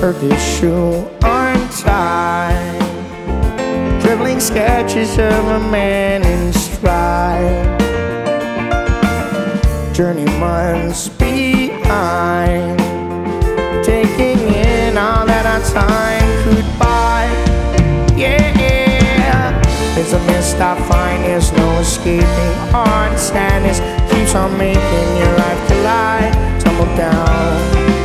Turkish shoe untied, dribbling sketches of a man in stride, journeymans behind, taking in all that our time could buy. Yeah, it's a mist I find, there's no escaping. Hard sadness keeps on making your life collide, tumble down